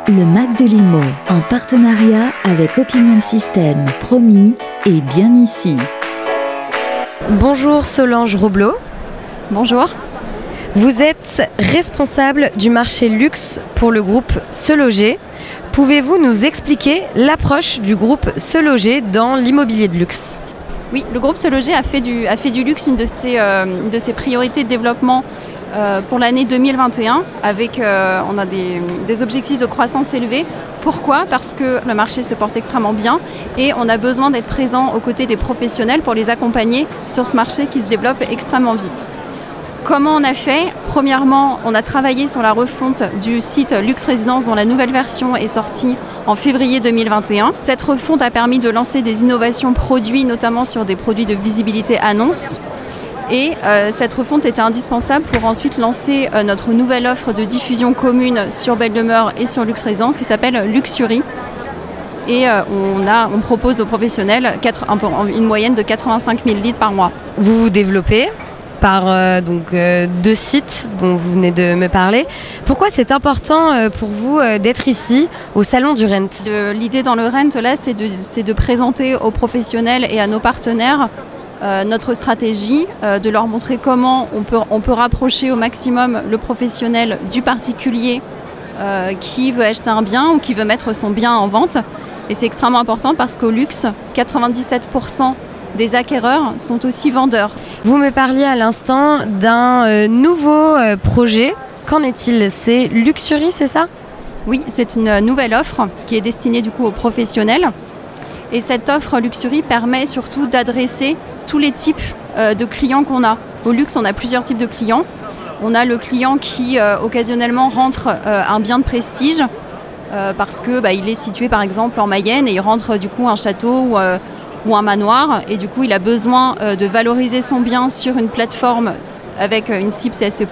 Le Mac de Limo, en partenariat avec Opinion System, promis et bien ici. Bonjour Solange Roblot. Bonjour. Vous êtes responsable du marché luxe pour le groupe Se Loger. Pouvez-vous nous expliquer l'approche du groupe Se Loger dans l'immobilier de luxe ? Oui, le groupe Se Loger a fait du luxe une de ses priorités de développement pour l'année 2021 avec on a des objectifs de croissance élevés. Pourquoi ? Parce que le marché se porte extrêmement bien et on a besoin d'être présent aux côtés des professionnels pour les accompagner sur ce marché qui se développe extrêmement vite. Comment on a fait ? Premièrement, on a travaillé sur la refonte du site Luxe Résidence dont la nouvelle version est sortie en février 2021. Cette refonte a permis de lancer des innovations produits, notamment sur des produits de visibilité annonce. Et cette refonte était indispensable pour ensuite lancer notre nouvelle offre de diffusion commune sur Belle Demeure et sur Luxe Résidence qui s'appelle Luxury. Et on propose aux professionnels une moyenne de 85 000 leads par mois. Vous vous développez par deux sites dont vous venez de me parler. Pourquoi c'est important pour vous d'être ici au Salon du Rent ? L'idée dans le Rent, là, c'est de présenter aux professionnels et à nos partenaires notre stratégie, de leur montrer comment on peut rapprocher au maximum le professionnel du particulier qui veut acheter un bien ou qui veut mettre son bien en vente. Et c'est extrêmement important parce qu'au luxe, 97% des acquéreurs sont aussi vendeurs. Vous me parliez à l'instant d'un nouveau projet. Qu'en est-il ? C'est Luxury, c'est ça ? Oui, c'est une nouvelle offre qui est destinée du coup aux professionnels. Et cette offre Luxury permet surtout d'adresser tous les types de clients qu'on a. Au luxe, on a plusieurs types de clients. On a le client qui occasionnellement rentre un bien de prestige parce que il est situé par exemple en Mayenne et il rentre du coup un château ou un manoir et du coup il a besoin de valoriser son bien sur une plateforme avec une cible CSP++.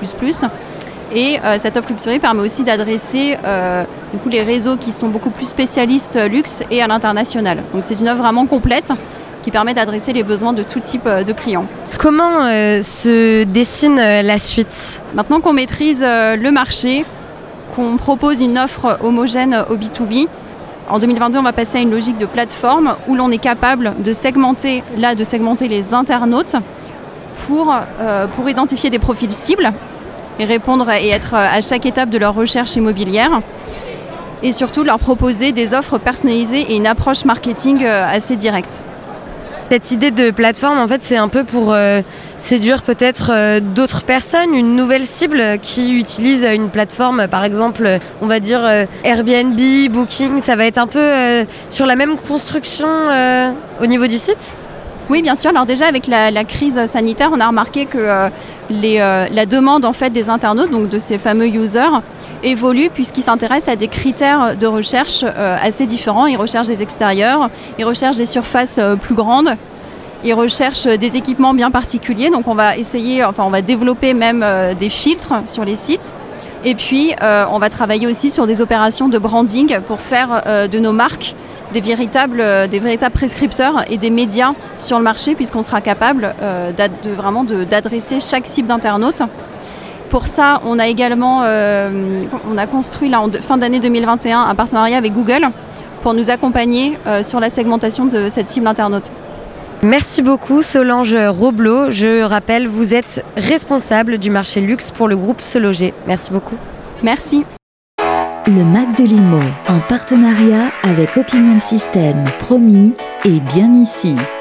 Et cette offre Luxury permet aussi d'adresser du coup les réseaux qui sont beaucoup plus spécialistes luxe et à l'international. Donc c'est une offre vraiment complète qui permet d'adresser les besoins de tout type de clients. Comment se dessine la suite ? Maintenant qu'on maîtrise le marché, qu'on propose une offre homogène au B2B, en 2022, on va passer à une logique de plateforme où l'on est capable de segmenter les internautes pour identifier des profils cibles et répondre et être à chaque étape de leur recherche immobilière et surtout leur proposer des offres personnalisées et une approche marketing assez directe. Cette idée de plateforme, en fait, c'est un peu pour séduire peut-être d'autres personnes, une nouvelle cible qui utilise une plateforme, par exemple, on va dire Airbnb, Booking, ça va être un peu sur la même construction au niveau du site ? Oui, bien sûr. Alors déjà, avec la crise sanitaire, on a remarqué que la demande en fait, des internautes, donc de ces fameux users, évolue puisqu'ils s'intéressent à des critères de recherche assez différents. Ils recherchent des extérieurs, ils recherchent des surfaces plus grandes, ils recherchent des équipements bien particuliers. Donc on va développer même des filtres sur les sites. Et puis, on va travailler aussi sur des opérations de branding pour faire de nos marques des véritables prescripteurs et des médias sur le marché puisqu'on sera capable d'adresser chaque cible d'internaute. Pour ça, on a également construit là, en fin d'année 2021 un partenariat avec Google pour nous accompagner sur la segmentation de cette cible internaute. Merci beaucoup Solange Roblot. Je rappelle, vous êtes responsable du marché luxe pour le groupe Se Loger. Merci beaucoup. Merci. Le Mac de Limo, en partenariat avec Opinion System, promis et bien ici.